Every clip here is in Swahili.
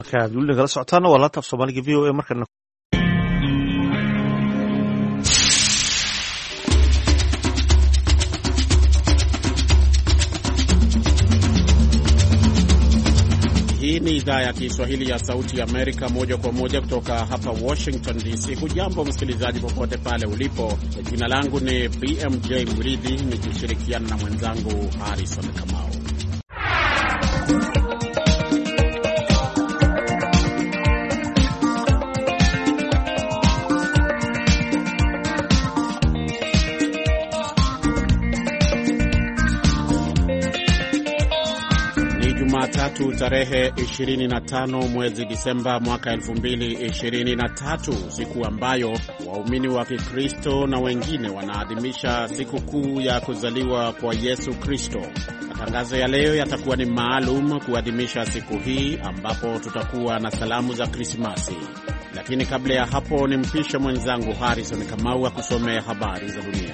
Markaad weli nagala socotaana waa laanta af Soomaaliga VOA markana. Hii ni idhaa ya Kiswahili ya Sauti ya Amerika, moja kwa moja kutoka hapa Washington DC. Hujambo msikilizaji popote pale ulipo. Jina langu ni BMJ Mridhi, nikishirikiana na mwenzangu Harrison Kamau. Jumatatu tarehe 25 mwezi Disemba mwaka 2023, siku ambayo waumini wa Kikristo na wengine wanaadhimisha siku kuu ya kuzaliwa kwa Yesu Kristo. Matangazo ya leo yatakuwa ni maalum kuadhimisha siku hii, ambapo tutakuwa na salamu za Krismasi. Lakini kabla ya hapo, nimpishe mwenzangu Harrison Kamau akusomea habari za dunia.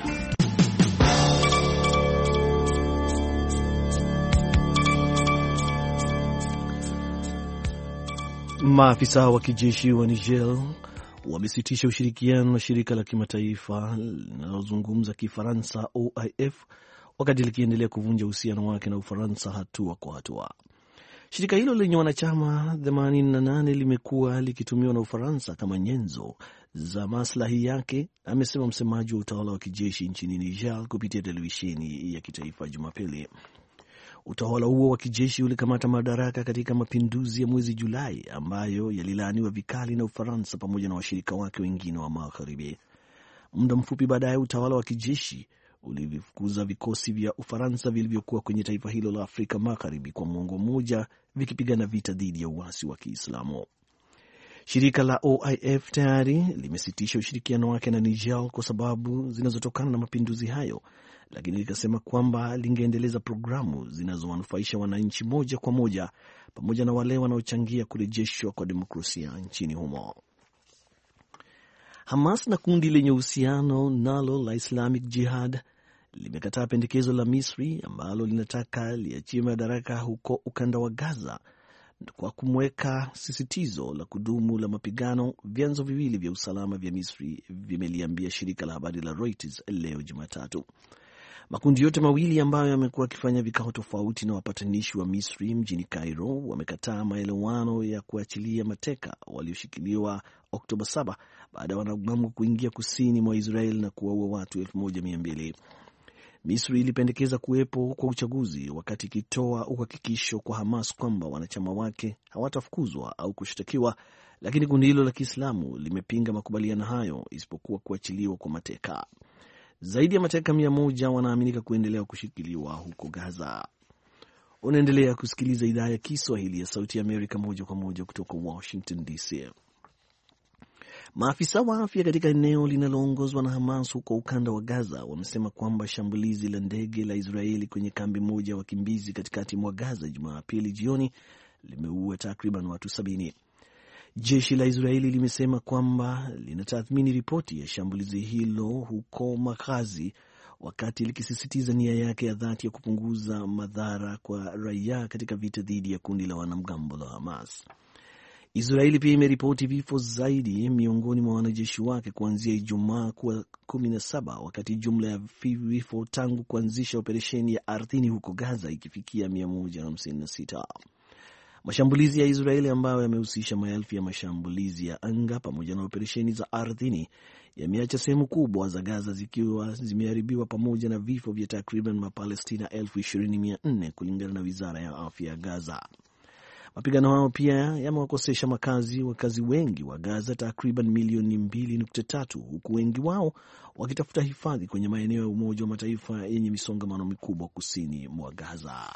Maafisa wa kijeshi wa Niger wamesitisha ushirikiano na shirika la kimataifa linalozungumza Kifaransa OIF wakati likiendelea kuvunja uhusiano wake na Ufaransa hatua kwa hatua. Shirika hilo lenye wanachama 88 limekuwa likitumiwa na Ufaransa kama nyenzo za maslahi yake, amesema msemaji wa utawala wa kijeshi nchini Niger kupitia televisheni ya kitaifa Jumapili. Utawala huo wa kijeshi ulikamata madaraka katika mapinduzi ya mwezi Julai ambayo yalilaaniwa vikali na Ufaransa pamoja na washirika wake wengine wa Magharibi. Muda mfupi baadaye, utawala wa kijeshi ulivifukuza vikosi vya Ufaransa vilivyokuwa kwenye taifa hilo la Afrika Magharibi kwa muongo mmoja vikipigana vita dhidi ya uasi wa Kiislamu. Shirika la OIF tayari limesitisha ushirikiano wake na Niger kwa sababu zinazotokana na mapinduzi hayo, lakini likasema kwamba lingeendeleza programu zinazowanufaisha wananchi moja kwa moja pamoja na wale wanaochangia kurejeshwa kwa demokrasia nchini humo. Hamas na kundi lenye uhusiano nalo la Islamic Jihad limekataa pendekezo la Misri ambalo linataka liachie madaraka huko ukanda wa Gaza kwa kumweka sisitizo la kudumu la mapigano. Vyanzo viwili vya usalama vya Misri vimeliambia shirika la habari la Reuters leo Jumatatu. Makundi yote mawili ambayo yamekuwa yakifanya vikao tofauti na wapatanishi wa Misri mjini Cairo wamekataa maelewano ya kuachilia mateka walioshikiliwa Oktoba 7 baada ya wanamgambo kuingia kusini mwa Israel na kuwaua watu 1200. Misri ilipendekeza kuwepo kwa uchaguzi wakati ikitoa uhakikisho kwa Hamas kwamba wanachama wake hawatafukuzwa au kushtakiwa, lakini kundi hilo la Kiislamu limepinga makubaliano hayo isipokuwa kuachiliwa kwa mateka. Zaidi ya mateka 100 wanaaminika kuendelea kushikiliwa huko Gaza. Unaendelea kusikiliza idhaa ya Kiswahili ya Sauti ya Amerika moja kwa moja kutoka Washington DC. Maafisa wa afya katika eneo linaloongozwa na Hamas huko ukanda wa Gaza wamesema kwamba shambulizi la ndege la Israeli kwenye kambi moja ya wakimbizi katikati mwa Gaza Jumapili jioni limeua takriban watu 70. Jeshi la Israeli limesema kwamba linatathmini ripoti ya shambulizi hilo huko makazi, wakati likisisitiza nia yake ya dhati ya kupunguza madhara kwa raia katika vita dhidi ya kundi la wanamgambo la Hamas. Israeli pia imeripoti vifo zaidi miongoni mwa wanajeshi wake kuanzia Ijumaa kuwa 17, wakati jumla ya vifo tangu kuanzisha operesheni ya ardhini huko Gaza ikifikia 156. Mashambulizi ya Israeli ambayo yamehusisha maelfu ya mashambulizi ya anga pamoja na operesheni za ardhini yameacha sehemu kubwa za Gaza zikiwa zimeharibiwa pamoja na vifo vya takriban Mapalestina 20,400 kulingana na Wizara ya Afya ya Gaza. Mapigano hayo pia yamewakosesha makazi wakazi wengi wa Gaza takriban milioni 2.3, huku wengi wao wakitafuta hifadhi kwenye maeneo ya Umoja wa Mataifa yenye misongamano mikubwa kusini mwa Gaza.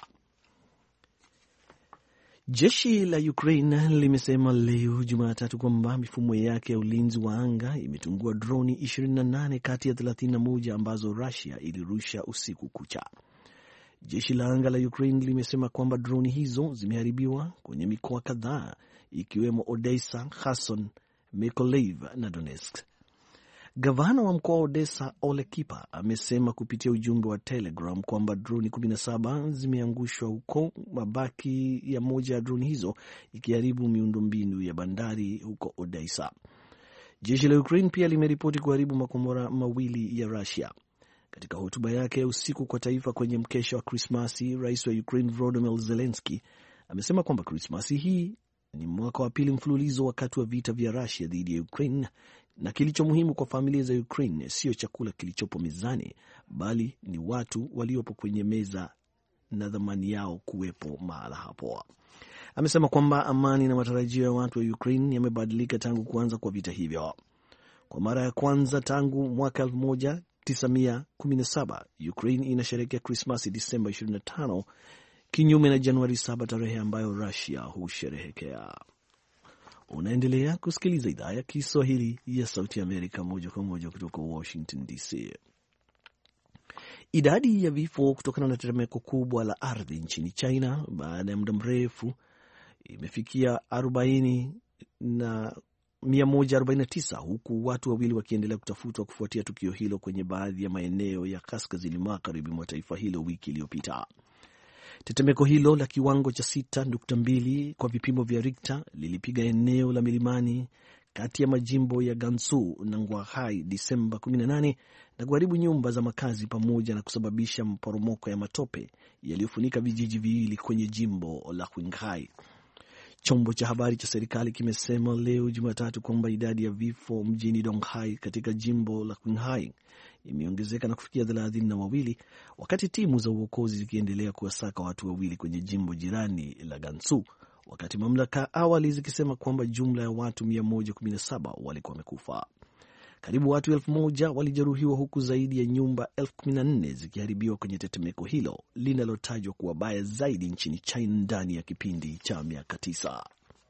Jeshi la Ukraine limesema leo Jumatatu kwamba mifumo yake ya ulinzi wa anga imetungua droni 28 kati ya 31 ambazo Russia ilirusha usiku kucha. Jeshi la anga la Ukraine limesema kwamba droni hizo zimeharibiwa kwenye mikoa kadhaa ikiwemo Odessa, Kherson, Mykolaiv na Donetsk. Gavana wa mkoa wa Odessa Ole Kipa amesema kupitia ujumbe wa Telegram kwamba droni 17 zimeangushwa huko, mabaki ya moja ya droni hizo ikiharibu miundombinu ya bandari huko Odessa. Jeshi la Ukraine pia limeripoti kuharibu makombora mawili ya Russia. Katika hotuba yake ya usiku kwa taifa kwenye mkesha wa Krismasi, rais wa Ukraine Volodymyr Zelensky amesema kwamba Krismasi hii ni mwaka wa pili mfululizo wakati wa vita vya Russia dhidi ya Ukraine, na kilicho muhimu kwa familia za Ukraine sio chakula kilichopo mezani, bali ni watu waliopo kwenye meza na dhamani yao kuwepo mahala hapo. Amesema kwamba amani na matarajio ya watu wa Ukraine yamebadilika tangu kuanza kwa vita hivyo. Kwa mara ya kwanza tangu mwaka 1917, Ukraine inasherehekea Krismasi Disemba 25, kinyume na Januari 7, tarehe ambayo Russia husherehekea. Unaendelea kusikiliza idhaa ya Kiswahili ya Sauti ya Amerika moja kwa moja kutoka Washington DC. Idadi ya vifo kutokana na tetemeko kubwa la ardhi nchini China baada ya muda mrefu imefikia 149, huku watu wawili wakiendelea kutafutwa kufuatia tukio hilo kwenye baadhi ya maeneo ya kaskazini magharibi mwa taifa hilo wiki iliyopita. Tetemeko hilo la kiwango cha 6.2 kwa vipimo vya Richter lilipiga eneo la milimani kati ya majimbo ya Gansu na Guangdong Disemba 18 na kuharibu nyumba za makazi pamoja na kusababisha maporomoko ya matope yaliyofunika vijiji viwili kwenye jimbo la Qinghai. Chombo cha habari cha serikali kimesema leo Jumatatu kwamba idadi ya vifo mjini Donghai katika jimbo la Qinghai imeongezeka na kufikia 32, wakati timu za uokozi zikiendelea kuwasaka watu wawili kwenye jimbo jirani la Gansu, wakati mamlaka awali zikisema kwamba jumla ya watu 117 walikuwa wamekufa. Karibu watu 1,000 walijeruhiwa huku zaidi ya nyumba 14,000 zikiharibiwa kwenye tetemeko hilo linalotajwa kuwa baya zaidi nchini China ndani ya kipindi cha miaka 9.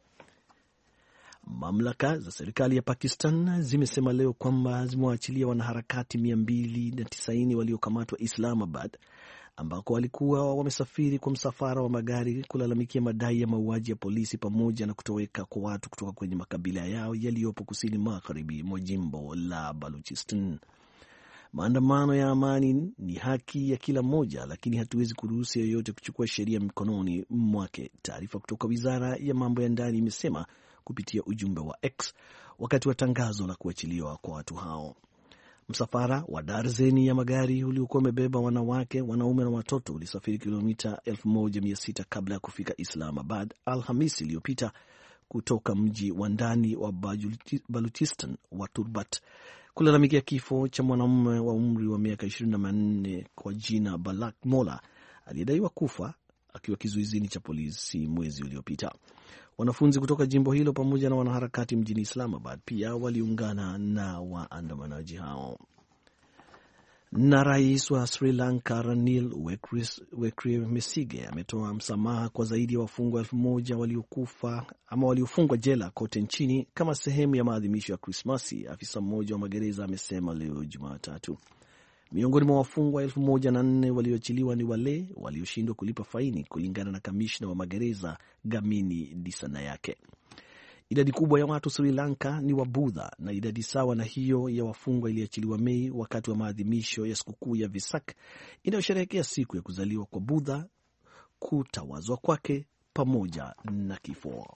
Mamlaka za serikali ya Pakistan zimesema leo kwamba zimewaachilia wanaharakati 290 waliokamatwa Islamabad, ambako walikuwa wamesafiri kwa msafara wa magari kulalamikia madai ya mauaji ya polisi pamoja na kutoweka kwa watu kutoka kwenye makabila yao yaliyopo kusini magharibi mwa jimbo la Baluchistan. Maandamano ya amani ni haki ya kila mmoja, lakini hatuwezi kuruhusu yeyote kuchukua sheria mikononi mwake, taarifa kutoka wizara ya mambo ya ndani imesema kupitia ujumbe wa X wakati wa tangazo la kuachiliwa kwa watu hao. Msafara wa darzeni ya magari uliokuwa umebeba wanawake, wanaume na watoto ulisafiri kilomita 1600 kabla ya kufika Islamabad Alhamisi iliyopita kutoka mji wa ndani wa Baluchistan wa Turbat kulalamikia kifo cha mwanamume wa umri wa miaka 24 kwa jina Balak Mola aliyedaiwa kufa akiwa kizuizini cha polisi mwezi uliopita. Wanafunzi kutoka jimbo hilo pamoja na wanaharakati mjini Islamabad pia waliungana na waandamanaji hao. Na rais wa Sri Lanka Ranil Wickremesinghe ametoa msamaha kwa zaidi ya wafungwa 1,000 waliokufa ama waliofungwa jela kote nchini kama sehemu ya maadhimisho ya Krismasi, afisa mmoja wa magereza amesema leo Jumatatu. Miongoni mwa wafungwa 1,004 walioachiliwa ni wale walioshindwa kulipa faini, kulingana na kamishna wa magereza Gamini Disanayake. Idadi kubwa ya watu Sri Lanka ni Wabudha, na idadi sawa na hiyo ya wafungwa iliachiliwa Mei wakati wa maadhimisho ya sikukuu ya Vesak inayosherehekea siku ya kuzaliwa kwa Budha, kutawazwa kwake pamoja na kifo.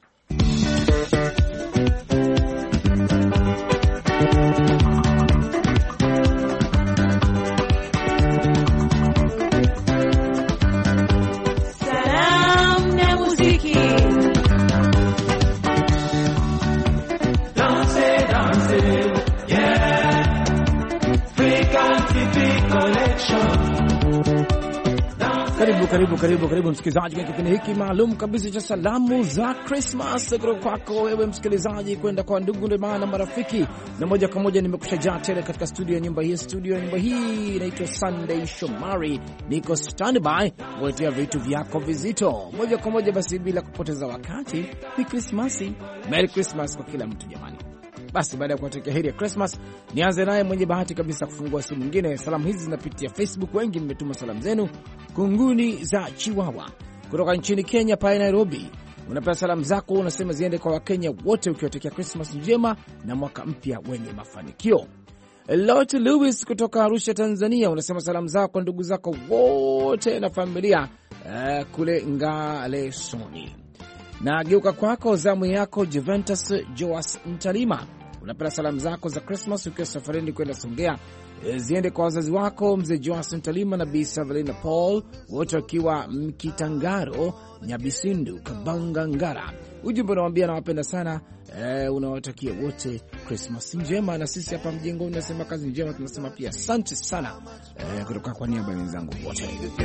Karibu msikilizaji kwa kipindi hiki maalum kabisa cha salamu za Christmas kutoka kwako wewe msikilizaji kwenda kwa ndugu na marafiki, na moja kwa moja nimekushajaa tele katika studio ya nyumba hii inaitwa Sunday Shomari, niko standby kuletea vitu vyako vizito moja kwa moja. Basi bila kupoteza wakati, ni Christmas. Merry Christmas kwa kila mtu jamani. Basi baada ya kuwatakia heri ya Christmas, nianze naye mwenye bahati kabisa kufungua simu nyingine. Salamu hizi zinapitia Facebook, wengi mmetuma salamu zenu. Kunguni za Chiwawa kutoka nchini Kenya pale Nairobi, Unapenda salamu zako unasema ziende kwa Wakenya wote ukiwatakia Christmas njema na mwaka mpya wenye mafanikio. Lot Lewis kutoka Arusha, Tanzania, unasema salamu zako kwa ndugu zako wote na familia kule Ngalesoni. Na geuka kwako zamu yako Juventus Joas Ntalima, unapenda salamu zako za Christmas ukiwa safarini kwenda Songea ziende kwa wazazi wako mzee Joas Ntalima na Bi Savelina Paul, wote wakiwa Mkitangaro, Nyabisindu, Kabanga, Ngara. Ujumbe unawambia nawapenda sana, unawatakia wote Christmas njema, na sisi hapa mjengo unasema kazi njema, tunasema pia asante sana kutoka kwa niaba ya wenzangu wote.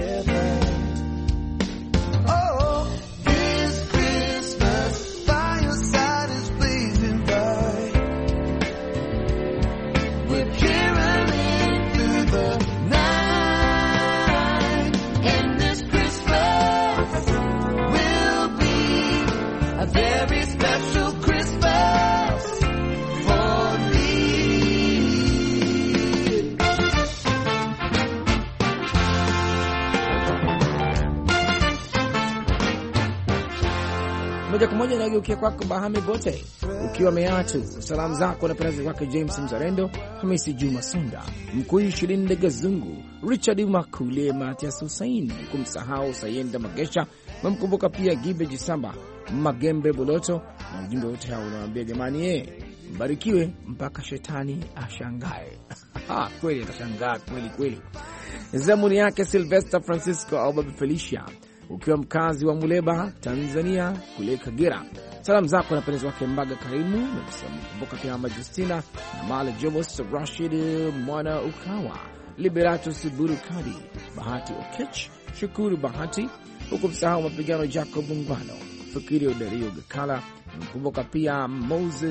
Moja kwa moja nageukia kwako Bahame Bote ukiwa Meatu. Salamu zako napenda kwake James Mzarendo, Hamisi Juma Sunda, Mkuu Shilinde Gazungu, Richard Makule, Matias Hussein, kumsahau Sayenda Magesha, mamkumbuka pia Gibe Jisamba, Magembe Boloto, na ujumbe wote hao unawaambia jamani mbarikiwe mpaka shetani ashangae. Kweli atashangaa kweli. Zamuni yake Sylvester Francisco au Babi Felicia ukiwa mkazi wa Muleba, Tanzania kule Kagera. Salamu zako na penzi wake Mbaga Karimu, na kumbuka pia Mama Justina na Mala Jobos, Rashid Mwana Ukawa, Liberatus Burukadi, Bahati Okech, Shukuru Bahati, huku msahau mapigano Jacob Ngwano, Fikiri Odario Gakala, kumbuka pia Mose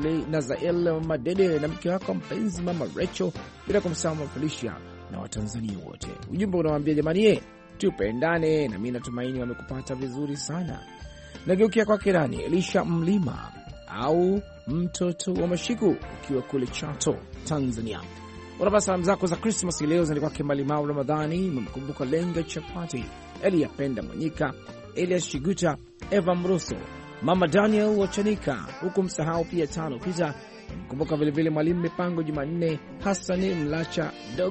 Nazael Madede na mke wako mpenzi Mama Rachel, bila kumsahau Felicia na Watanzania wote. Ujumbe unawaambia jamani tupendane, na mimi natumaini wamekupata vizuri sana. Nageukia kwa Kirani Elisha Mlima au mtoto wa Mashiku ukiwa kule Chato, Tanzania. Unapata salamu zako za Christmas leo zilikuwa Kimalimau Ramadhani, mkumbuka Lenga Chapati, Elia Penda Mwanyika, Elias Shiguta, Eva Mruso, Mama Daniel Wachanika, huku msahau pia Tano Pita, mkumbuka vile vile Mwalimu Mipango Jumanne, Hasani Mlacha,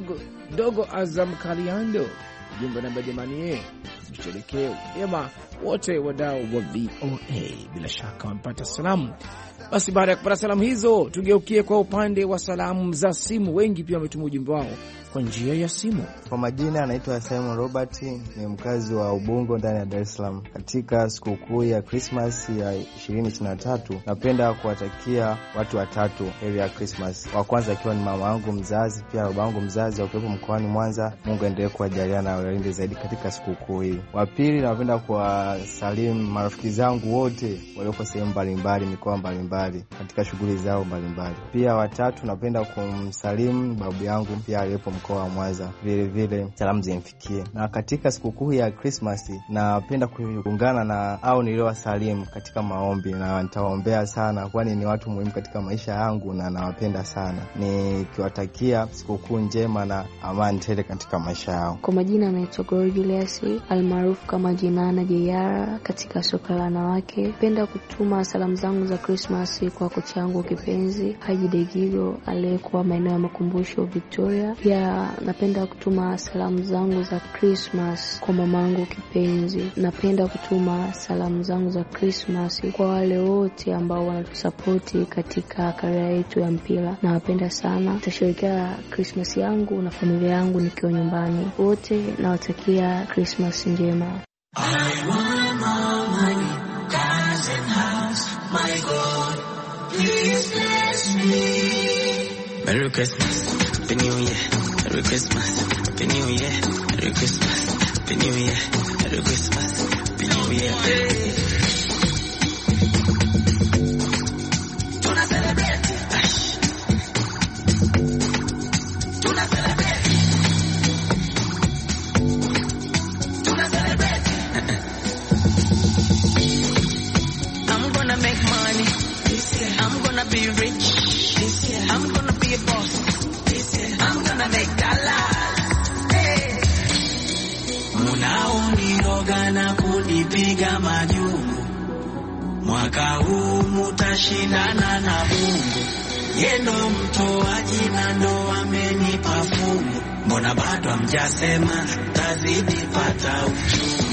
Dogo Azam Kaliando. Jumba namba jamani msherekee vyema wote wadau wa VOA. Bila shaka wamepata salamu. Basi baada ya kupata salamu hizo, tugeukie kwa upande wa salamu za simu. Wengi pia wametuma ujumbe wao kwa njia ya simu. Kwa majina anaitwa Simon Robert, ni mkazi wa Ubungo ndani ya Dar es Salaam. Katika sikukuu ya Christmas ya 2023 napenda kuwatakia watu watatu heri ya Christmas. Wa kwanza akiwa ni mama yangu mzazi, pia baba yangu mzazi wakiwepo mkoani Mwanza. Mungu endelee kuwajalia na walinde zaidi katika sikukuu hii. Wa pili napenda kuwasalimu marafiki zangu wote walioko sehemu mbalimbali, mikoa mbalimbali, katika shughuli zao mbalimbali. Pia watatu napenda kumsalimu babu yangu pia aliyepo mkoa wa Mwanza, vile vile salamu zimfikie. Na katika sikukuu ya Christmas napenda kuungana na au niliowasalimu katika maombi, na nitawaombea sana kwani ni watu muhimu katika maisha yangu na nawapenda sana. Nikiwatakia sikukuu njema na amani tele katika maisha yao. Kwa majina naitwa Glory Julius almaarufu kama Jinana Jeyara katika soka la wanawake. Napenda kutuma salamu zangu za Christmas kwa kocha wangu kipenzi Haji Degigo aliyekuwa maeneo ya Makumbusho Victoria. Pia napenda kutuma salamu zangu za Christmas kwa mamangu kipenzi. Napenda kutuma salamu zangu za Christmas kwa wale wote ambao wanatusapoti katika career yetu ya mpira. Nawapenda sana. Tutasherehekea Christmas yangu na familia yangu nikiwa nyumbani. Wote nawatakia Christmas njema. I want more money, cars and house, my God, please bless me. Merry Christmas, Happy New Year. Merry Christmas, Happy New Year. Merry Christmas, Happy New Year. Merry Christmas, Happy New Year. Be rich this year. I'm gonna be a boss this year. I'm gonna make dollars. Hey. Munaoniroga na kunipiga majungu, mwaka huu mutashindana na Mungu. Yendo mtoaji na ndo amenipa fungu, mbona bado hamjasema tazidi pata uchungu.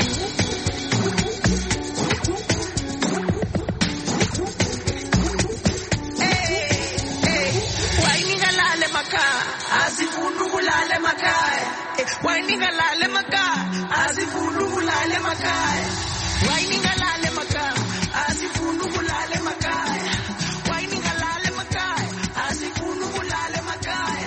Azifululale makaya, wainingalale makaya, azifululale makaya, wainingalale makaya, azifululale makaya, wainingalale makaya, azifululale makaya.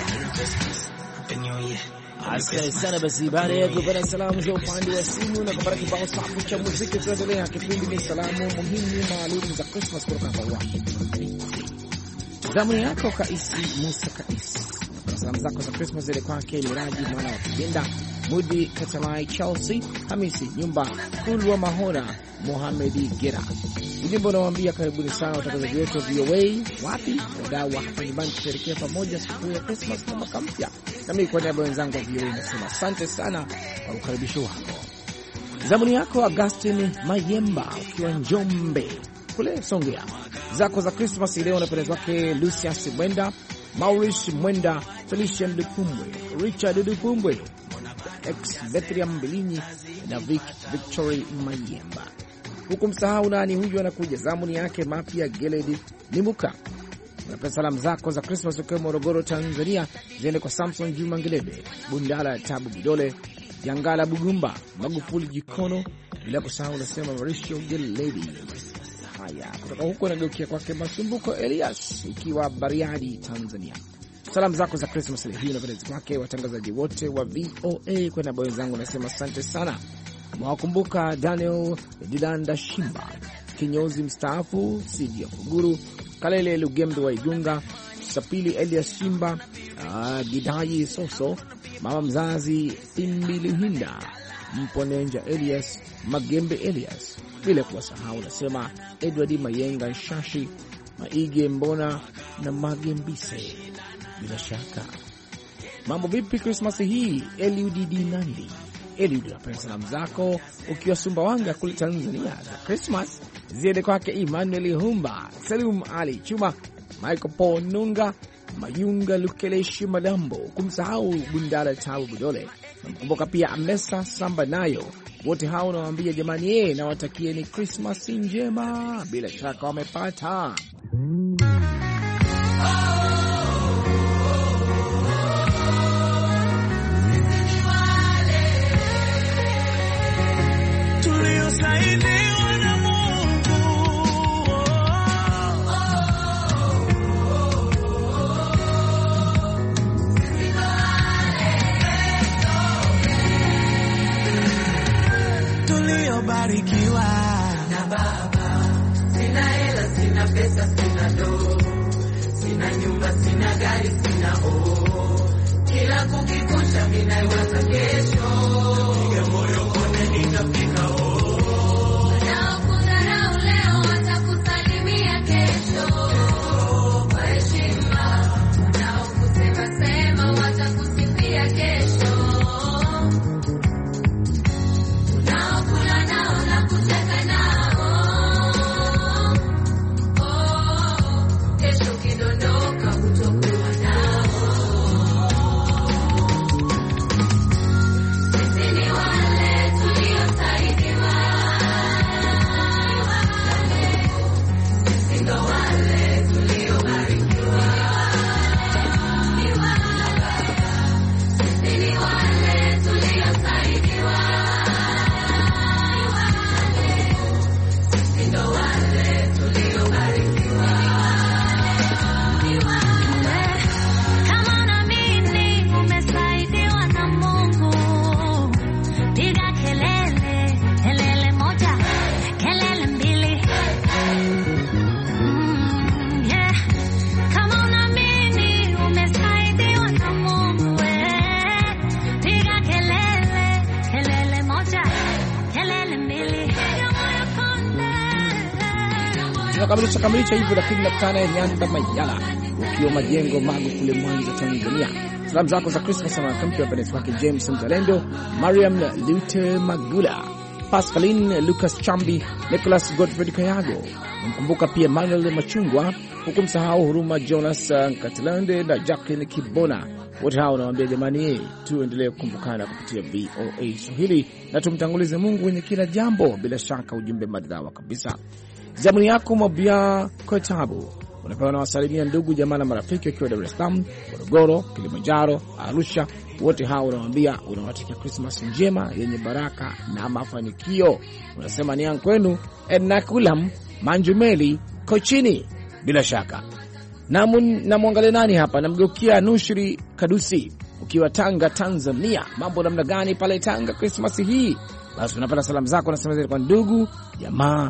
Asante sana. Basi baada ya kupata salamu za upande wa simu na kupata kibao safi cha muziki, tunaendelea kipindi ni salamu muhimu maalum za Christmas kutoka kwa Washington. Zamu yako Kaisi Musa Kaisi. Salamu zako za Christmas zile kwake Miraji mwana wa Kigenda, Mudi Katalai, Chelsea Hamisi Nyumba, Kulwa Mahona, Mohamedi Gera. Ujimbo unawaambia karibuni sana watangazaji wetu VOA. Wapi wadau wa hapa nyumbani kusherehekea pamoja siku ya Christmas na mwaka mpya. Na mimi kwa niaba ya wenzangu wa VOA nasema asante sana kwa ukaribisho wako. Zamuni yako Augustine Mayemba ukiwa Njombe kule Songea. Zako za Christmas leo unapendeza wake Lucius Mwenda, Maurice Mwenda, Felician Dupumbwe, Richard Dupumbwe, ex Bethlehem Bilinyi na Victory Mayemba. Huku msahau nani huyu anakuja zamuni yake Mapia Geledi Limuka. Unapenda salamu zako za Christmas ukiwa Morogoro Tanzania ziende kwa Samson Juma Ngelebe, Bundala Tabu Bidole, Jangala Bugumba, Magufuli Jikono, bila kusahau unasema Mauricio Geledi. Haya, kutoka huko nageukia kwake Masumbuko Elias ikiwa Bariadi Tanzania. Salamu zako za Christmas hii na penzi kwake watangazaji wote wa VOA kwa niaba wenzangu nasema asante sana. Mwakumbuka Daniel Dilanda Shimba, kinyozi mstaafu Sidia Fuguru, Kalele Lugembe wa Igunga, Sapili Elias Shimba, Gidayi Soso, mama mzazi Imbilihinda, Mponenja Elias, Magembe Elias, bila kuwasahau nasema Edward Mayenga Shashi, Maige Mbona na Magembise. Bila shaka mambo vipi Christmas hii? Eliud Nandi, Eliud unapenda salamu zako ukiwa Sumbawanga kule Tanzania za Christmas ziende kwake Emmanuel Humba, Salum Ali Chuma, Michael Paul Nunga, Mayunga Lukeleshi Madambo, kumsahau Bundala Tabu Budole. Mkumbuka pia Amesa Samba nayo. Wote hao nawaambia jamani na watakie ni Christmas njema, bila shaka wamepata. Tuliosaidiwa na Mungu, tuliobarikiwa na Baba. Sina hela, sina pesa, sina do, sina nyumba, sina gari, sina kila kukikusha mimi naiwaza kesho. Piga moyo konde nitafika kamilisha hivyo, lakini nakutana ya Nyanda Mayala ukiwa Majengo Magu kule Mwanza Tanzania. Salamu zako za Christmas na kampi ya penesi wake James Mzalendo, Mariam Lute Magula, Pascaline Lucas Chambi, Nicholas Godfrey Kayago. Namkumbuka pia Manuel Machungwa, huku msahau Huruma Jonas Katilande na Jacqueline Kibona. Wote hao nawaambia jamani, tuendelee kukumbukana kupitia VOA Swahili na tumtangulize Mungu kwenye kila jambo. Bila shaka ujumbe maridhawa kabisa. Zamuni yako Mabia Kotabu unapewa na wasalimia ndugu jamaa na marafiki wakiwa Dar es Salaam, Morogoro, Kilimanjaro, Arusha. Wote hao unawaambia unawatakia Christmas njema yenye baraka na mafanikio. Unasema ni yangu kwenu Edna Kulam Manjumeli Kochini. Bila shaka na muangalie nani hapa, namgeukia Nushri Kadusi ukiwa Tanga Tanzania. Mambo namna gani pale Tanga Christmas hii? Basi unapata salamu zako nasema kwa ndugu jamaa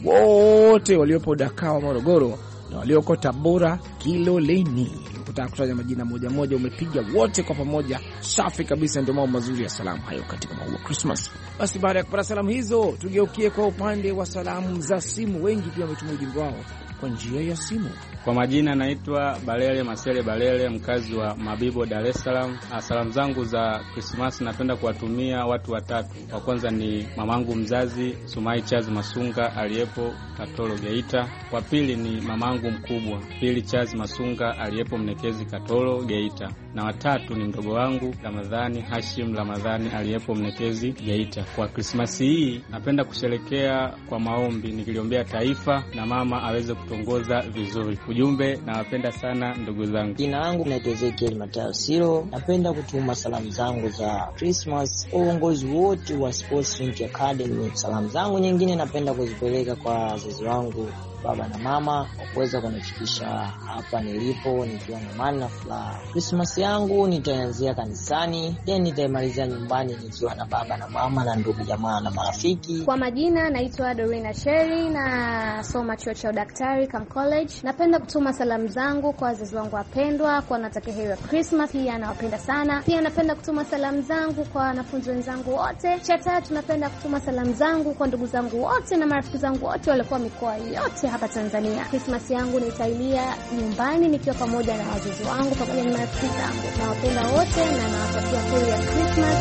wote waliopo Dakawa Morogoro na walioko Tabora Kiloleni. Ukitaka kutaja majina moja moja umepiga wote kwa pamoja. Safi kabisa, ndio mambo mazuri ya salamu hayo katika maua Christmas. Basi baada ya kupata salamu hizo, tugeukie kwa upande wa salamu za simu. Wengi pia wametuma ujumbe wao kwa njia ya simu. Kwa majina naitwa Balele Masele Balele, mkazi wa Mabibo, Dar es Salaam. Salamu zangu za Christmas napenda kuwatumia watu watatu. Wa kwanza ni mamangu mzazi Sumai Charles Masunga aliyepo Katoro Geita. Wa pili ni mamangu mkubwa Pili Charles Masunga aliyepo Mnekezi Katoro Geita. Na watatu ni mdogo wangu Ramadhani Hashim Ramadhani aliyepo Mnekezi Geita. Kwa Christmas hii napenda kusherekea kwa maombi, nikiliombea taifa na mama aweze kutongoza vizuri. Ujumbe, nawapenda sana ndugu zangu. Jina langu naitwa Ezekiel Matao Siro. Napenda kutuma salamu zangu za Christmas uongozi wote wa Sports Link Academy. Salamu zangu nyingine napenda kuzipeleka kwa wazazi wangu baba na mama kuweza kunifikisha hapa nilipo nikiwa na amani na furaha. Christmas yangu nitaanzia kanisani, then nitaimalizia nyumbani nikiwa na baba na mama na ndugu jamaa na marafiki. Kwa majina naitwa Dorina Sherry na soma chuo cha udaktari Cam College. Napenda kutuma salamu zangu kwa wazazi wangu wapendwa, kwa natakia heri ya Christmas, pia nawapenda sana. Pia napenda kutuma salamu zangu kwa wanafunzi wenzangu wote. Cha tatu napenda kutuma salamu zangu kwa ndugu zangu wote na marafiki zangu wote walikuwa mikoa yote hapa Tanzania. Christmas yangu nitailia nyumbani nikiwa pamoja na wazazi wangu pamoja na marafiki zangu. Nawapenda wote na nawatakia heri ya Christmas.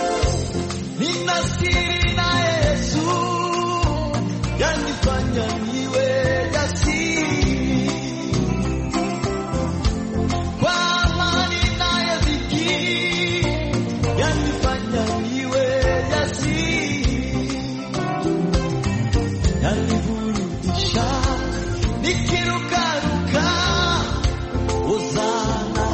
Ninasiri na Yesu yanifanya niwe jasiri, kwa amani naye dhiki yanifanya niwe jasiri, yaniburudisha nikirukaruka Hosana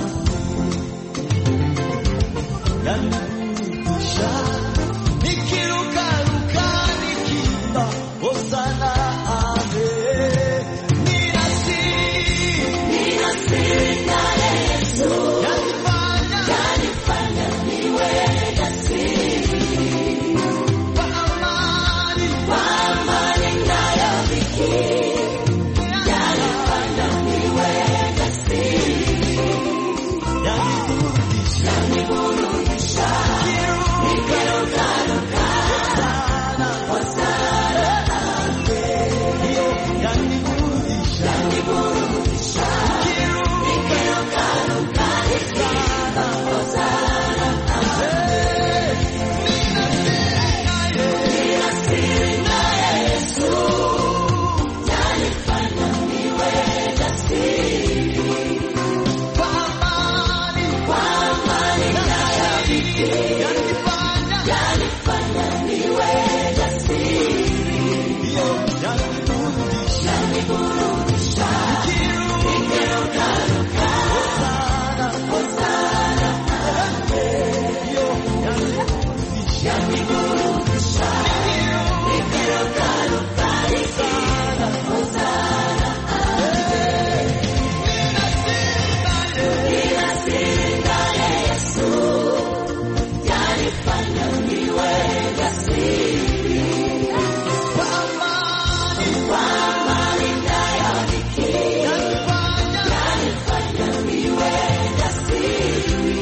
yaniburudisha nikirukaruka nikimba Hosana ninasiri na Yesu yanifanya niwe jasiri, kwa amani nayo dhiki yanifanya niwe jasiri, yaniburudisha nikirukaruka Hosana yaniburudisha nikirukaruka Hosana ninasiri na Yesu yanifanya niwe jasiri, kwa amani nayo dhiki yanifanya niwe jasiri, yaniburudisha nikirukaruka Hosana yaniburudisha nikirukaruka Hosana ninasiri na Yesu yanifanya niwe jasiri, kwa amani nayo dhiki yanifanya niwe jasiri,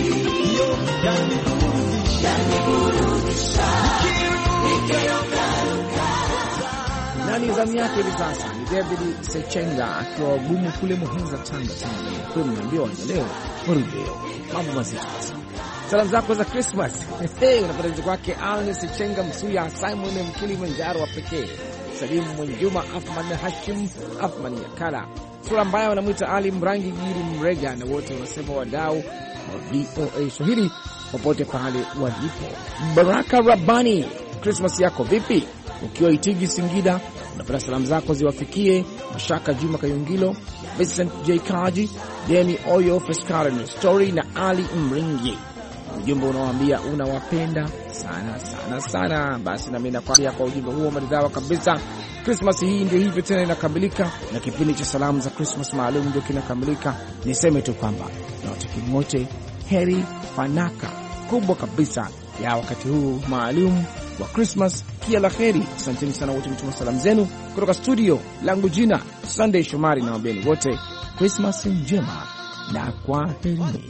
yaniburudisha nikirukaruka. Nani zamu yake hivi sasa? Ni David Sechenga akiwa Wagumu kule Muheza, Tanga, Tanzania. Kwa mnaambia wanja leo warudi leo. Mambo mazito sasa. salamu zako za Christmas unapenda kwake Alnes Chenga Msuya, Simon Mkilimanjaro wa pekee, Salimu Mwenjuma, Afman Hashim, Afman Yakala, sura mbaya wanamuita Ali Mrangi Giri Mrega, na wote wanasema wadau wa VOA Swahili popote pale walipo. Baraka Rabani, Christmas yako vipi? Ukiwa Itigi Singida, unapenda salamu zako ziwafikie Mashaka Juma Kayungilo, Vincent J Kaji, Demi Oyo, Fescaran Story na Ali Mringi. Ujumbe unawaambia unawapenda sana sana sana. Basi na mimi nakwambia kwa ujumbe huo maridhawa kabisa. Christmas hii ndio hivyo tena inakamilika, na kipindi cha salamu za Christmas maalum ndio kinakamilika. Niseme tu kwamba na watakieni wote heri fanaka kubwa kabisa ya wakati huu maalum wa Christmas. Kila la heri. Asanteni sana wote mtuma salamu zenu kutoka studio. Langu jina Sunday Shomari, na wabeni wote Christmas njema na kwaherini.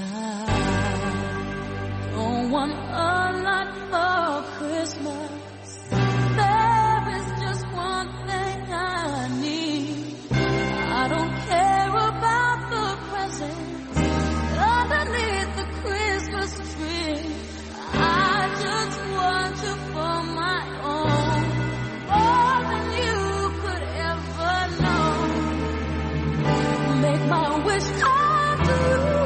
Want a lot for Christmas. There is just one thing I need. I don't care about the presents underneath the Christmas tree. I just want you for my own, more than you could ever know. Make my wish come true.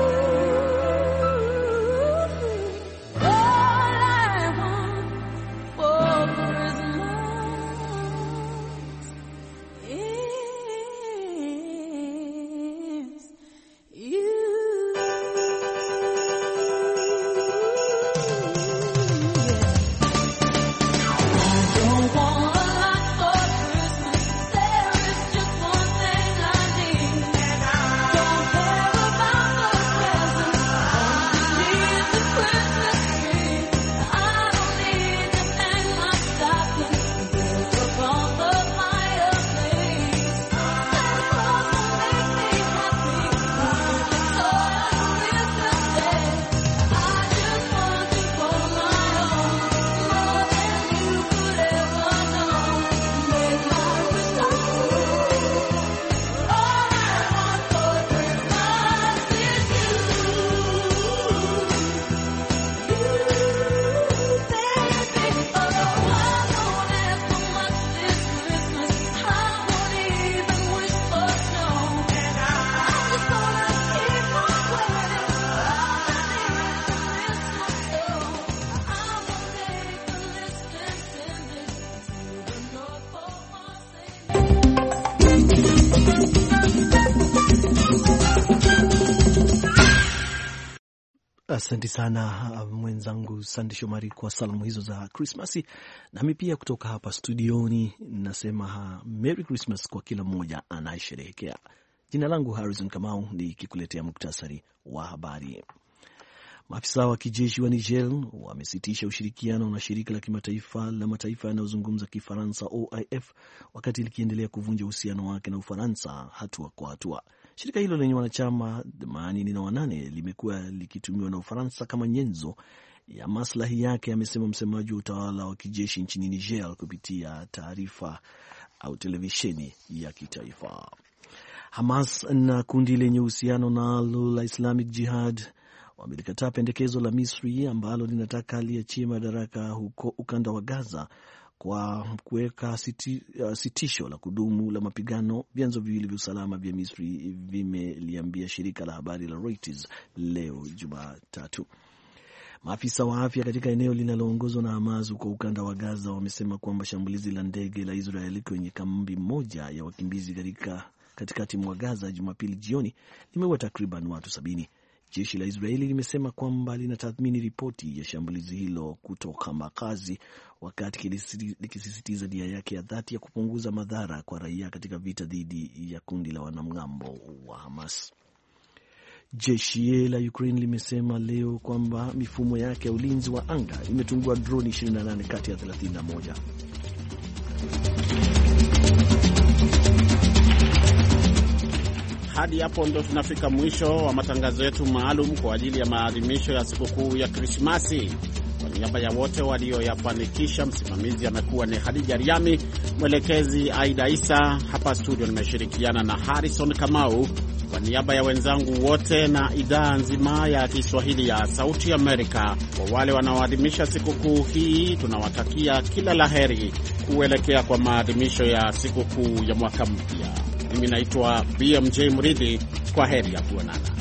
Asante sana mwenzangu Sandi Shomari kwa salamu hizo za Christmas. Nami pia kutoka hapa studioni nasema Merry Christmas kwa kila mmoja anayesherehekea. Jina langu Harrison Kamau, nikikuletea muktasari wa habari. Maafisa wa kijeshi wa Niger wamesitisha ushirikiano na shirika la kimataifa la mataifa yanayozungumza Kifaransa OIF wakati likiendelea kuvunja uhusiano wake na Ufaransa hatua kwa hatua. Shirika hilo lenye wanachama 88 limekuwa likitumiwa na Ufaransa kama nyenzo ya maslahi yake, amesema msemaji wa utawala wa kijeshi nchini Niger kupitia taarifa au televisheni ya kitaifa. Hamas na kundi lenye uhusiano nalo la Islamic Jihad wamelikataa pendekezo la Misri ambalo linataka liachie madaraka huko ukanda wa Gaza kwa kuweka sitisho la kudumu la mapigano. Vyanzo viwili vya usalama vya Misri vimeliambia shirika la habari la Reuters leo Jumatatu. Maafisa wa afya katika eneo linaloongozwa na Hamas huko ukanda wa Gaza wamesema kwamba shambulizi la ndege la Israeli kwenye kambi moja ya wakimbizi katikati mwa Gaza Jumapili jioni limeua takriban watu 70. Jeshi la Israeli limesema kwamba linatathmini ripoti ya shambulizi hilo kutoka makazi, wakati likisisitiza nia yake ya dhati ya kupunguza madhara kwa raia katika vita dhidi ya kundi la wanamgambo wa Hamas. Jeshi la Ukraine limesema leo kwamba mifumo yake ya ulinzi wa anga imetungua droni 28 kati ya 31. Hadi hapo ndo tunafika mwisho wa matangazo yetu maalum kwa ajili ya maadhimisho ya sikukuu ya Krismasi. Kwa niaba ya wote walioyafanikisha, msimamizi amekuwa ni Khadija Riami, mwelekezi Aida Isa. Hapa studio nimeshirikiana na Harrison Kamau. Kwa niaba ya wenzangu wote na idhaa nzima ya Kiswahili ya Sauti Amerika, kwa wale wanaoadhimisha sikukuu hii, tunawatakia kila laheri kuelekea kwa maadhimisho ya sikukuu ya mwaka mpya. Mimi naitwa BMJ Mridhi. Kwa heri ya kuonana.